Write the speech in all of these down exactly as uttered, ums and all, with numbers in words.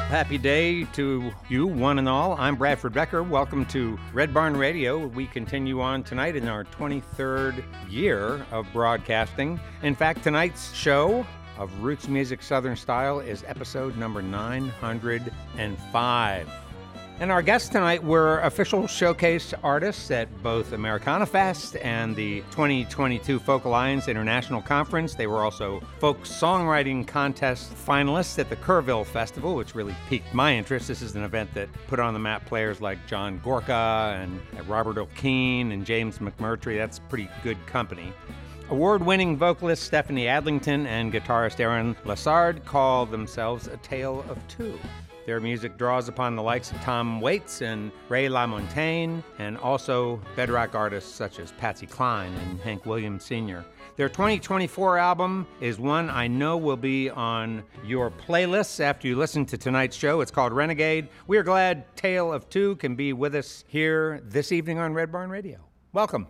Happy day to you, one and all. I'm Bradford Becker. Welcome to Red Barn Radio. We continue on tonight in our twenty-third year of broadcasting. In fact, tonight's show of Roots Music Southern Style is episode number nine hundred five. And our guests tonight were official showcase artists at both Americana Fest and the twenty twenty-two Folk Alliance International Conference. They were also folk songwriting contest finalists at the Kerrville Festival, which really piqued my interest. This is an event that put on the map players like John Gorka and Robert O'Keefe and James McMurtry. That's pretty good company. Award-winning vocalist Stephanie Adlington and guitarist Aaron Lassard call themselves a tale of two. Their music draws upon the likes of Tom Waits and Ray LaMontagne, and also bedrock artists such as Patsy Cline and Hank Williams Senior Their twenty twenty-four album is one I know will be on your playlists after you listen to tonight's show. It's called Renegade. We are glad Tale of Two can be with us here this evening on Red Barn Radio. Welcome.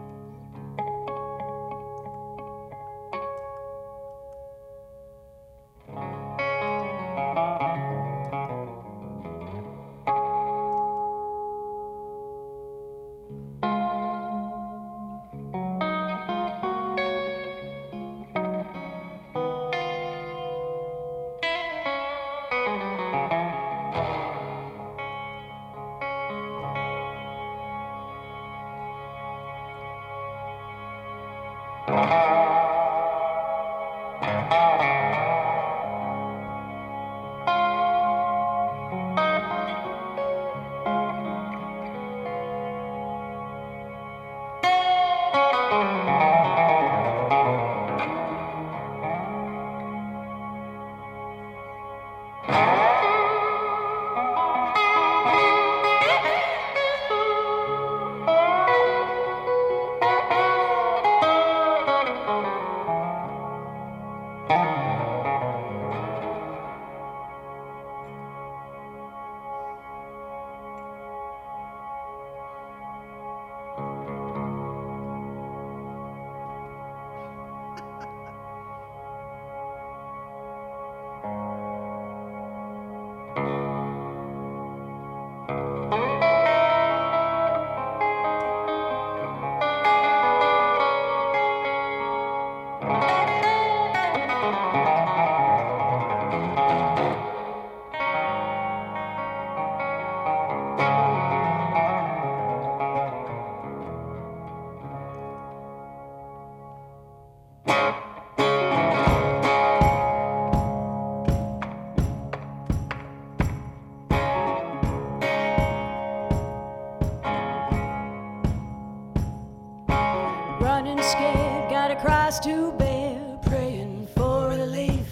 To bear, praying for relief,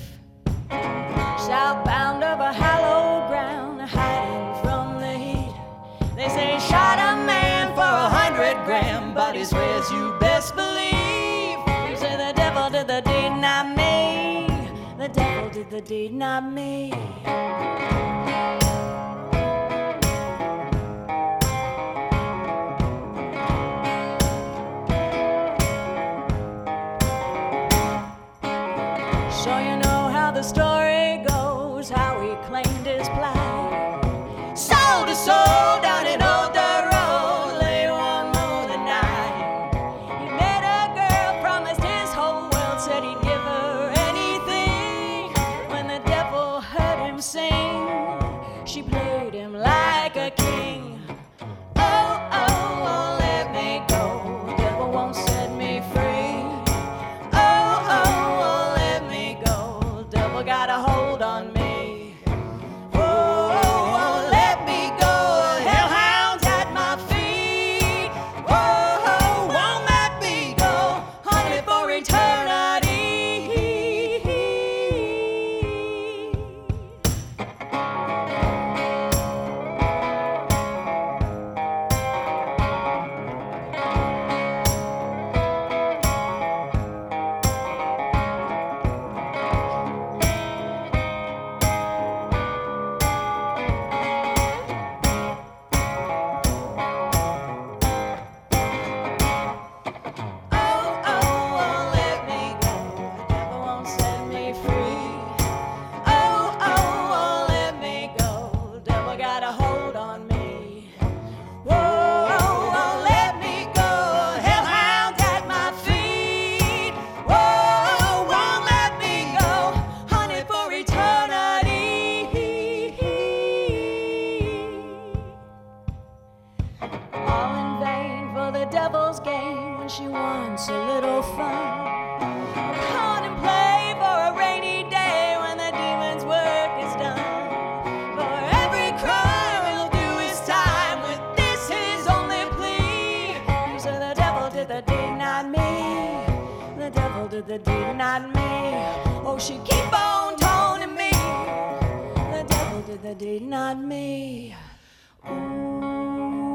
southbound over hallowed ground, hiding from the heat. They say shot a man for a hundred grand, but he swears you best believe. You say the devil did the deed, not me. The devil did the deed, not me. So you know how the story goes, how he claimed his plight. Soul to soul down in Old Dirt Road, lay one lonely night. He met a girl, promised his whole world, said he'd give her anything. When the devil heard him sing, she played him like a king. Oh, oh, oh, let me go, the devil won't set me free. Got a hold on me. Oh, oh, let me go. Hellhounds at my feet. Oh, oh, won't let me go. Hunted for eternity. she keep on toning me. The devil did the deed, not me. Ooh.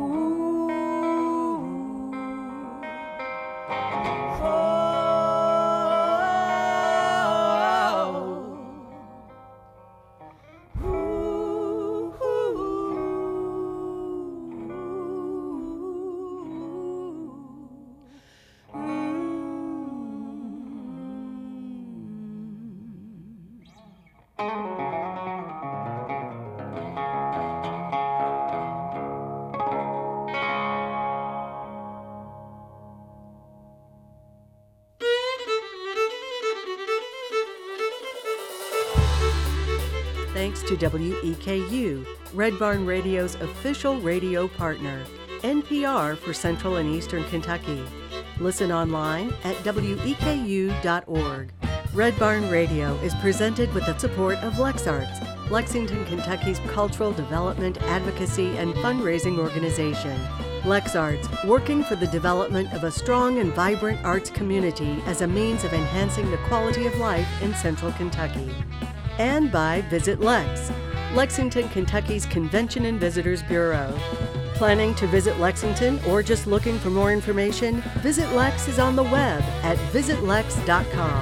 Thanks to W E K U, Red Barn Radio's official radio partner, N P R for Central and Eastern Kentucky. Listen online at W E K U dot org. Red Barn Radio is presented with the support of LexArts, Lexington, Kentucky's cultural development, advocacy, and fundraising organization. LexArts, working for the development of a strong and vibrant arts community as a means of enhancing the quality of life in Central Kentucky. And by Visit Lex, Lexington, Kentucky's Convention and Visitors Bureau. Planning to visit Lexington or just looking for more information? Visit Lex is on the web at visit lex dot com.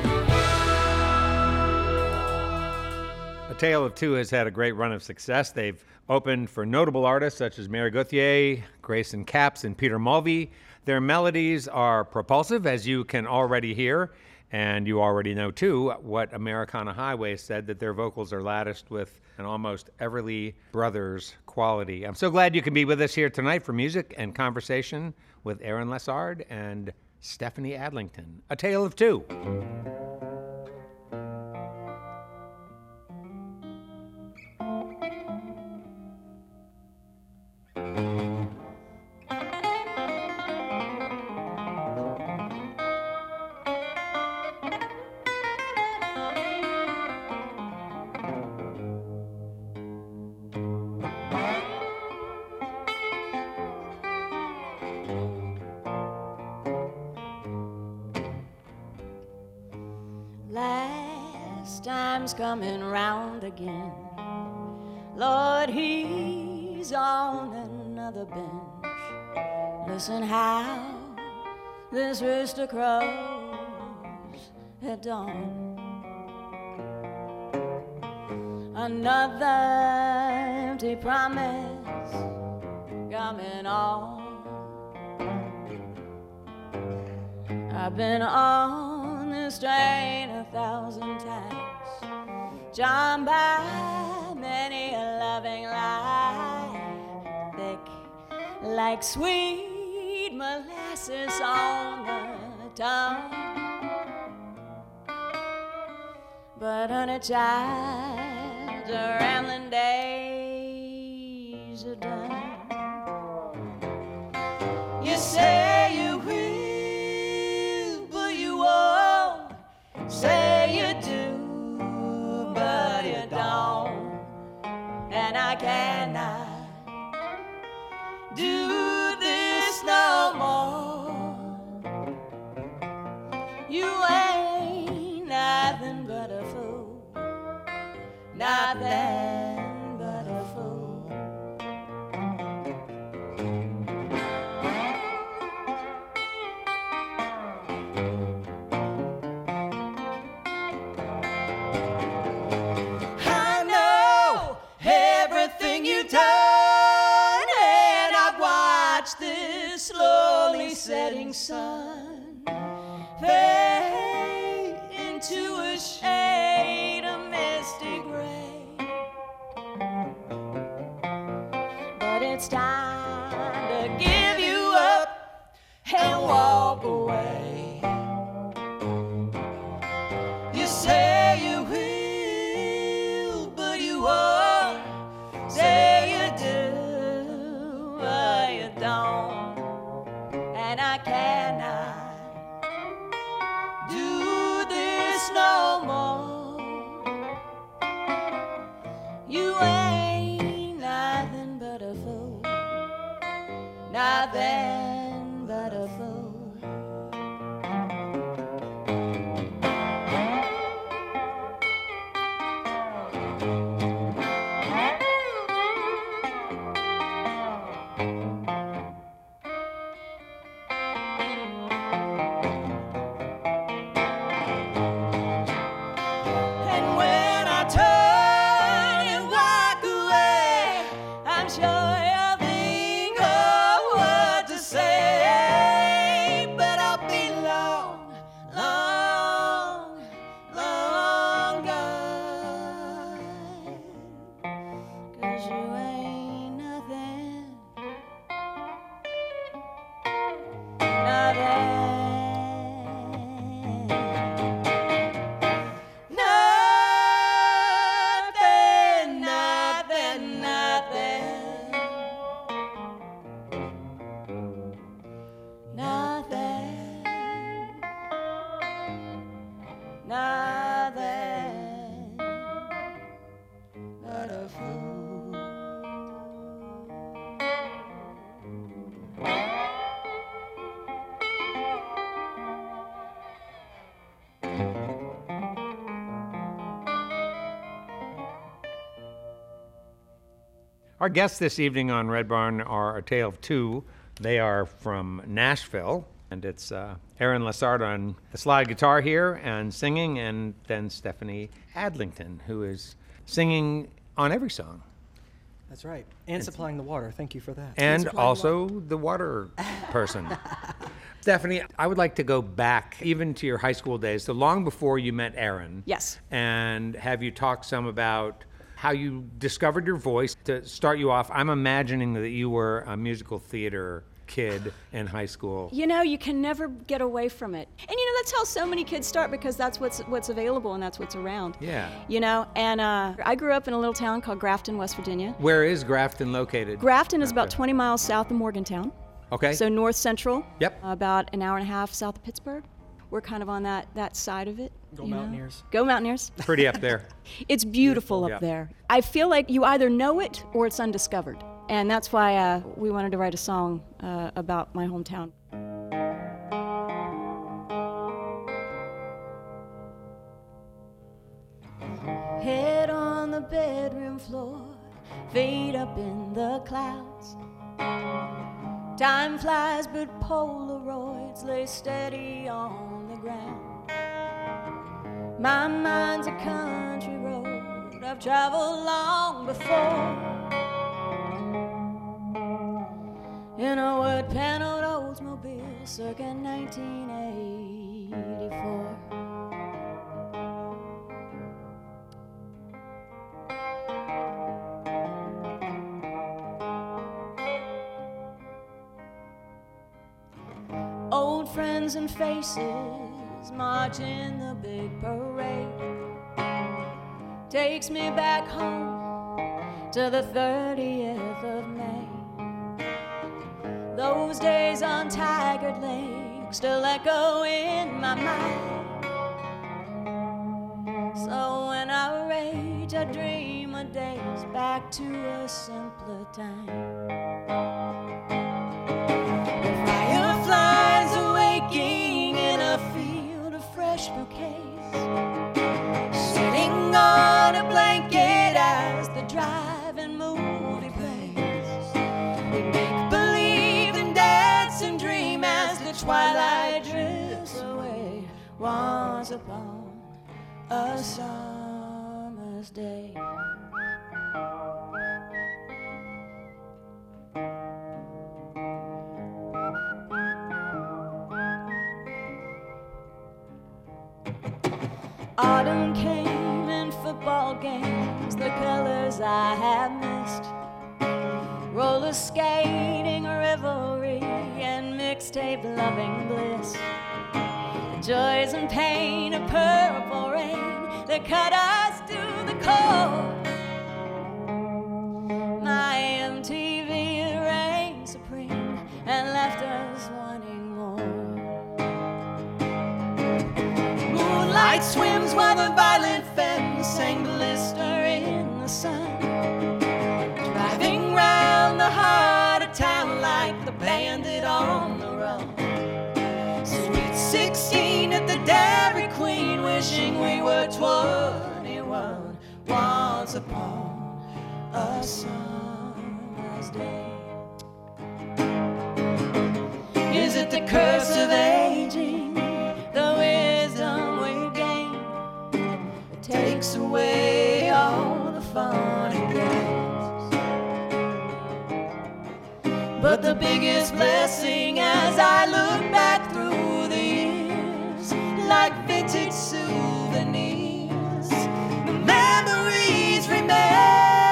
A Tale of Two has had a great run of success. They've opened for notable artists such as Mary Gauthier, Grayson Capps, and Peter Mulvey. Their melodies are propulsive, as you can already hear. And you already know, too, what Americana Highway said, that their vocals are latticed with an almost Everly Brothers quality. I'm so glad you can be with us here tonight for music and conversation with Aaron Lessard and Stephanie Adlington. A Tale of Two. Time's coming round again. Lord, he's on another bench. Listen how this rooster crows at dawn. Another empty promise coming on. I've been on this train a thousand times, charmed by many a loving lie, thick like sweet molasses on the tongue. But honey child, the rambling days are done. You say you will, but you won't. Say you do, but you don't, and I cannot do this no more. You ain't nothing but a fool, nothing but a fool. Turn, and I've watched this slowly setting sun fade into a shade of misty gray. But it's time to give you up and walk away. You say you will, but you won't. Say you do, but you don't, and I cannot do this no more. You ain't nothing but a fool, nothing but a fool. sure I'll think of what to say, but I'll be long, long, long gone. 'Cause you ain't nothing, nothing. Our guests this evening on Red Barn are a tale of two. They are from Nashville, and it's uh, Aaron Lessard on the slide guitar here and singing, and then Stephanie Adlington, who is singing on every song. That's right. And supplying the water. Thank you for that. And also the water person. Stephanie, I would like to go back even to your high school days, so long before you met Aaron. Yes. And have you talked some about how you discovered your voice. To start you off, I'm imagining that you were a musical theater kid in high school. You know, you can never get away from it. And you know, that's how so many kids start, because that's what's what's available and that's what's around. Yeah. You know, and uh, I grew up in a little town called Grafton, West Virginia. Where is Grafton located? Grafton is about Okay. twenty miles south of Morgantown. Okay. So north central. Yep. About an hour and a half south of Pittsburgh. We're kind of on that, that side of it. Go you know? Mountaineers. Go Mountaineers. Pretty up there. It's beautiful, Beautiful. up Yeah. there. I feel like you either know it or it's undiscovered. And that's why uh, we wanted to write a song uh, about my hometown. Head on the bedroom floor, feet up in the clouds. Time flies, but Polaroids lay steady on the ground. My mind's a country road I've traveled long before, in a wood-paneled Oldsmobile circa nineteen eighty-four. Old friends and faces march in the big parade. Takes me back home to the thirtieth of May. Those days on Taggart Lake still echo in my mind. So when I rage, I dream of days back to a simpler time. Fireflies awaking in a field of fresh bouquets, sitting on a blanket as the drive-in movie plays. We make believe and dance and dream as the twilight drifts away. Once upon a summer's day. Autumn came in football games, the colors I have missed. Roller skating, revelry, and mixtape loving bliss. The joys and pain of purple rain that cut us to the core. My M T V reigned supreme and left us wanting more. Moonlight swims while the violet femmes sang blister in the sun. Driving round the heart of town like the bandit on the run. Sweet sixteen at the Dairy Queen, wishing we were twenty-one. Once upon a summer's day. Is it the curse of aging, the wisdom we gain? It takes away all the fun and games. But the biggest blessing as I look back through the years, like vintage souvenirs, the memories remain.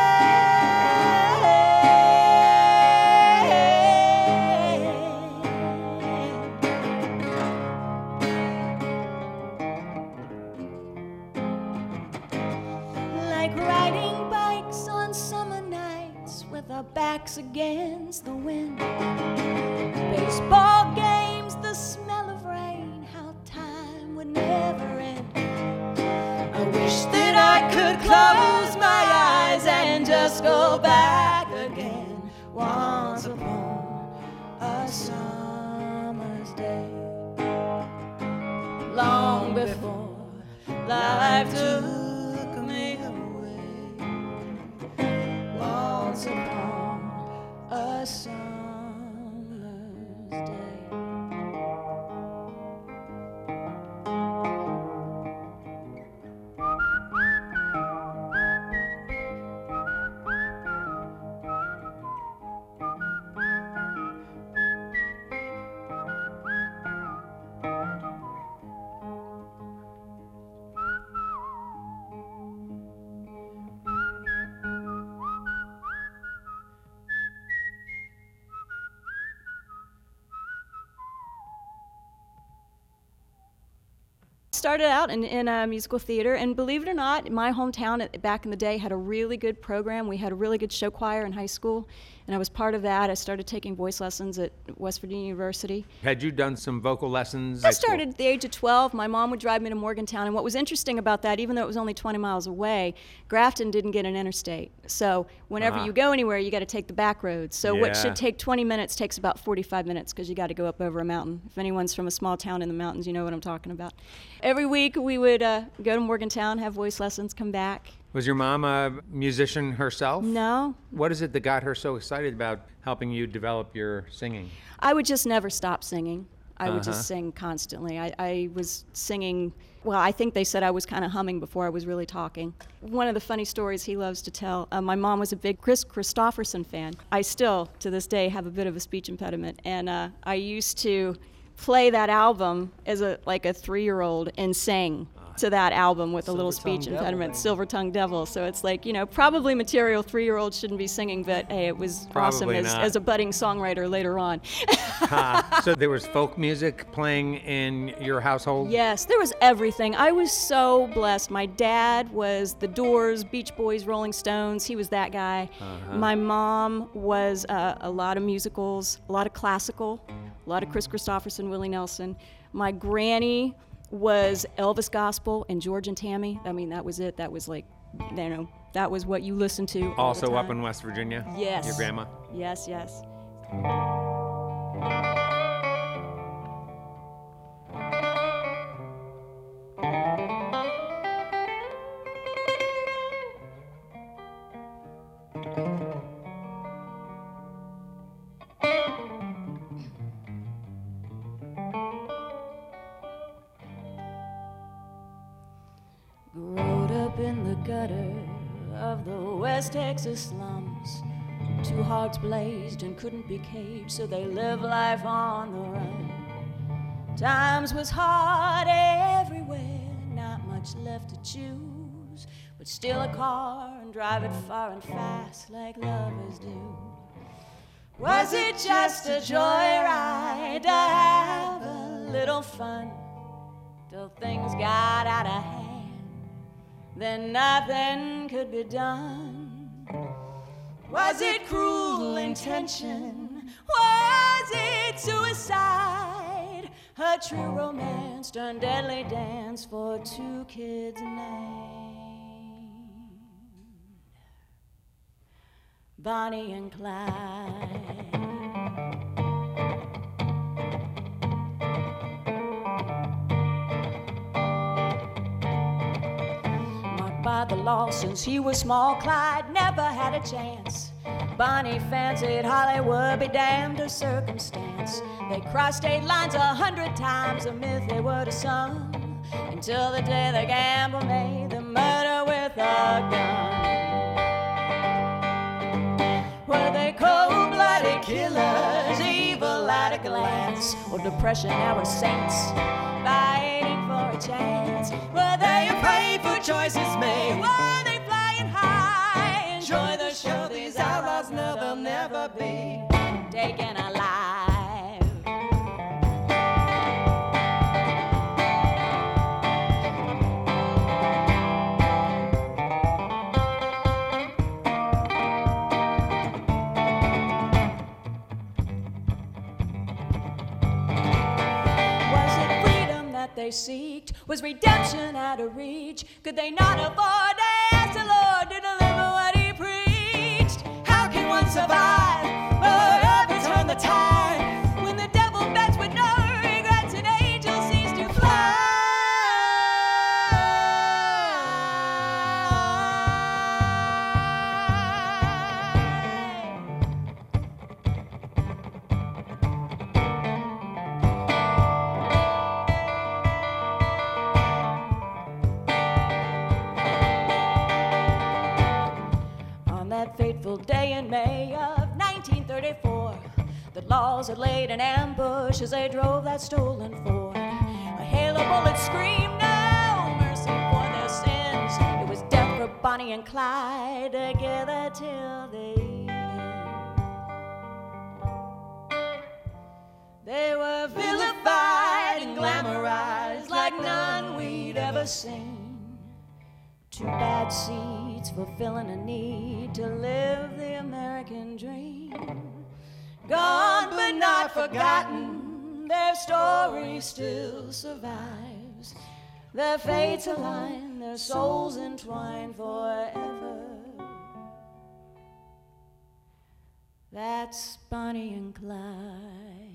Like riding bikes on summer nights with our backs against the wind. Baseball games, the smell of rain, how time would never end. I wish that I could close my eyes and just go back again once upon a summer's day, long before life took me away, once upon a summer's day. Started out in, in a musical theater, and believe it or not, my hometown at, back in the day had a really good program. We had a really good show choir in high school, and I was part of that. I started taking voice lessons at West Virginia University. Had you done some vocal lessons? I started at the age of twelve. My mom would drive me to Morgantown, and what was interesting about that, even though it was only twenty miles away, Grafton didn't get an interstate. So whenever Ah. you go anywhere, you got to take the back roads. So what Yeah. should take twenty minutes takes about forty-five minutes because you got to go up over a mountain. If anyone's from a small town in the mountains, you know what I'm talking about. Every week we would uh, go to Morgantown, have voice lessons, come back. Was your mom a musician herself? No, What is it that got her so excited about helping you develop your singing? I would just never stop singing. I would Uh-huh. just sing constantly. I, I was singing, well, I think they said I was kind of humming before I was really talking. One of the funny stories he loves to tell, uh, my mom was a big Chris Christopherson fan. I still, to this day, have a bit of a speech impediment, and uh, I used to play that album as a like a three-year-old and sing to that album with a little Silver-tongued speech devil, impediment, baby. Silver Tongue Devil. So it's like, you know, probably material three-year-olds shouldn't be singing, but hey, it was awesome Probably as, not. as a budding songwriter later on. Ah, so there was folk music playing in your household? Yes, there was everything. I was so blessed. My dad was The Doors, Beach Boys, Rolling Stones. He was that guy. Uh-huh. My mom was uh, a lot of musicals, a lot of classical, a lot of Chris Christopherson, Willie Nelson. My granny was Elvis Gospel and George and Tammy. I mean, that was it. That was like, you know, that was what you listened to all the Also up time. in West Virginia? Yes. Your grandma? Yes, yes. Growed up in the gutter of the West Texas slums. Two hearts blazed and couldn't be caged, so they live life on the run. Times was hard everywhere, not much left to choose, but still a car and drive it far and fast like lovers do. Was it just a joyride to have a little fun till things got out of hand? Then nothing could be done. Was it cruel intention? Was it suicide? A true romance turned deadly dance for two kids named Bonnie and Clyde. By the law since he was small, Clyde never had a chance. Bonnie fancied Hollywood, be damned her circumstance. They crossed state lines a hundred times, a myth they were to some, until the day the gamble made the murder with a gun. Were they cold-blooded killers? saints, or depression era saints, fighting for a chance. Were they afraid for choices made? Were they flying high? Enjoy the show, these outlaws know they'll never be taken alive. They seeked? Was redemption out of reach? Could they not afford to ask the Lord to deliver what he preached? How can one survive or ever turn the tide when the devil bets with no regrets and angels cease to fly? Fateful day in May of nineteen thirty-four, the laws had laid an ambush as they drove that stolen Ford. A hail of bullets screamed no mercy for their sins. It was death for Bonnie and Clyde, together till the end. They were vilified and glamorized like none we'd ever seen. Two bad seeds fulfilling a need to live the American dream. Gone but not forgotten, their story still survives. Their fates align, their souls entwined forever. That's Bonnie and Clyde.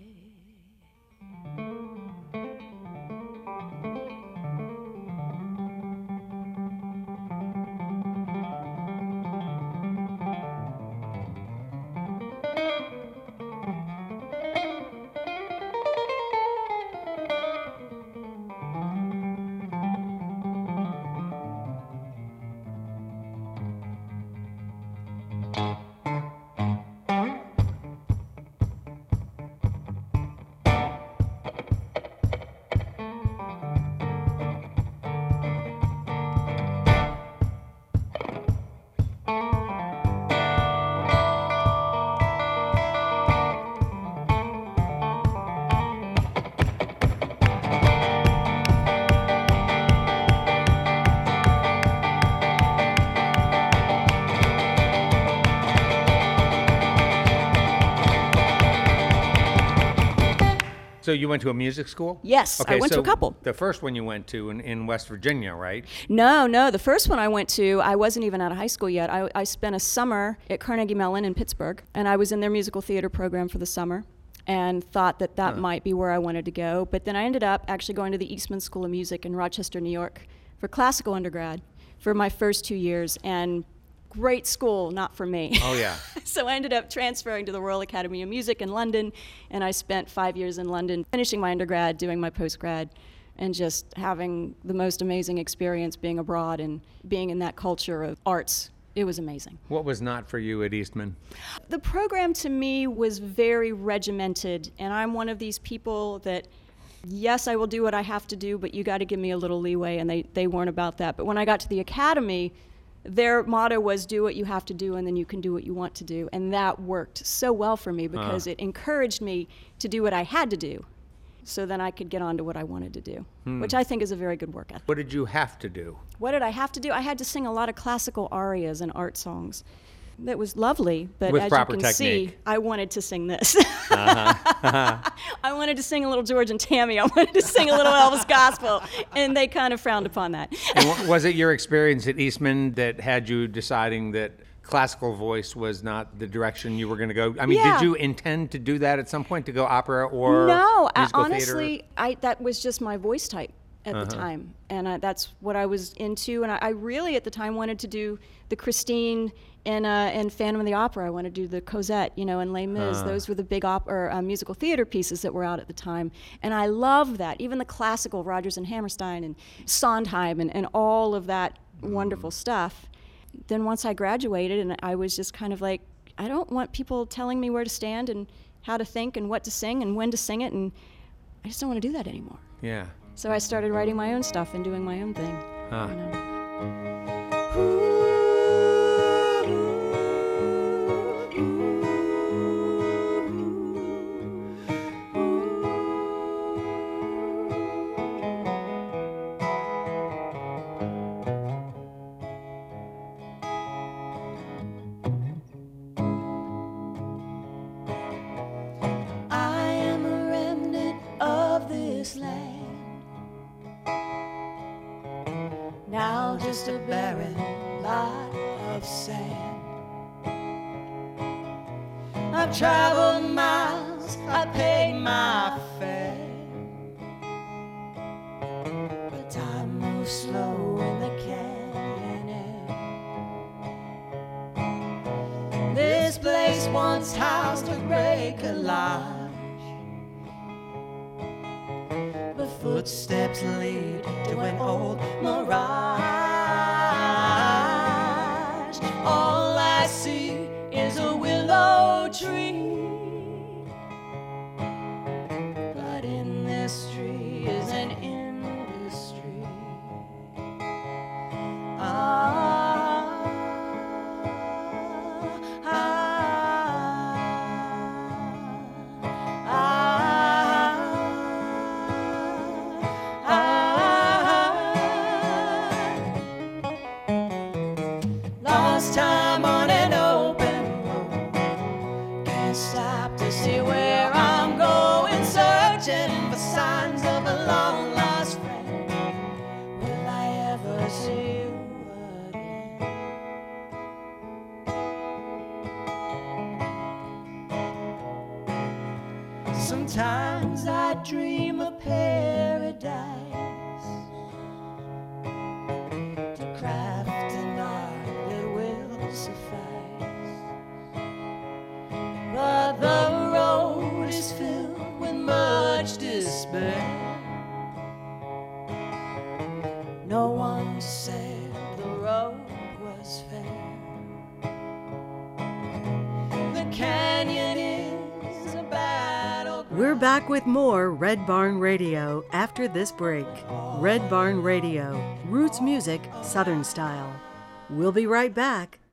So you went to a music school? Yes, okay, I went so to a couple. The first one you went to in, in West Virginia, right? No, no. The first one I went to, I wasn't even out of high school yet. I, I spent a summer at Carnegie Mellon in Pittsburgh, and I was in their musical theater program for the summer and thought that that huh. might be where I wanted to go. But then I ended up actually going to the Eastman School of Music in Rochester, New York for classical undergrad for my first two years. And great school, not for me. Oh, yeah. So I ended up transferring to the Royal Academy of Music in London, and I spent five years in London finishing my undergrad, doing my postgrad, and just having the most amazing experience being abroad and being in that culture of arts. It was amazing. What was not for you at Eastman? The program to me was very regimented, and I'm one of these people that, yes, I will do what I have to do, but you got to give me a little leeway, and they, they weren't about that. But when I got to the Academy, their motto was do what you have to do and then you can do what you want to do. And that worked so well for me because uh. it encouraged me to do what I had to do so then I could get on to what I wanted to do, hmm. which I think is a very good work ethic. What did you have to do? What did I have to do? I had to sing a lot of classical arias and art songs. That was lovely, but With as proper you can technique. see, I wanted to sing this. uh-huh. I wanted to sing a little George and Tammy. I wanted to sing a little Elvis gospel, and they kind of frowned upon that. And w- was it your experience at Eastman that had you deciding that classical voice was not the direction you were going to go? I mean, yeah. did you intend to do that at some point, to go opera or no, musical I, honestly, theater? I, that was just my voice type at uh-huh. the time, and I, that's what I was into. And I, I really, at the time, wanted to do the Christine and uh, and Phantom of the Opera. I wanted to do the Cosette, you know, and Les Mis. Uh. Those were the big op- or, uh, musical theater pieces that were out at the time, and I loved that. Even the classical, Rodgers and Hammerstein and Sondheim and, and all of that mm. wonderful stuff. Then once I graduated, and I was just kind of like, I don't want people telling me where to stand and how to think and what to sing and when to sing it, and I just don't want to do that anymore. Yeah. So I started writing my own stuff and doing my own thing. Huh. You know? Now just a barren lot of sand. I've traveled miles, I paid my fare, but time moves slow in the canyon air. This place once housed a great collage, but footsteps lead to an old mirage. All I see is a willow tree, but in this tree is an industry. Ah, ah, ah, ah. Lost time on an open road, can't stop to see where I'm going, searching for signs of a long lost friend. Will I ever see you again? Sometimes I dream of paradise, to craft an art that will suffice. But the road is filled with much despair. No one said the road was fair. The canyon is a battleground. We're back with more Red Barn Radio after this break. Red Barn Radio, roots music, Southern style. We'll be right back.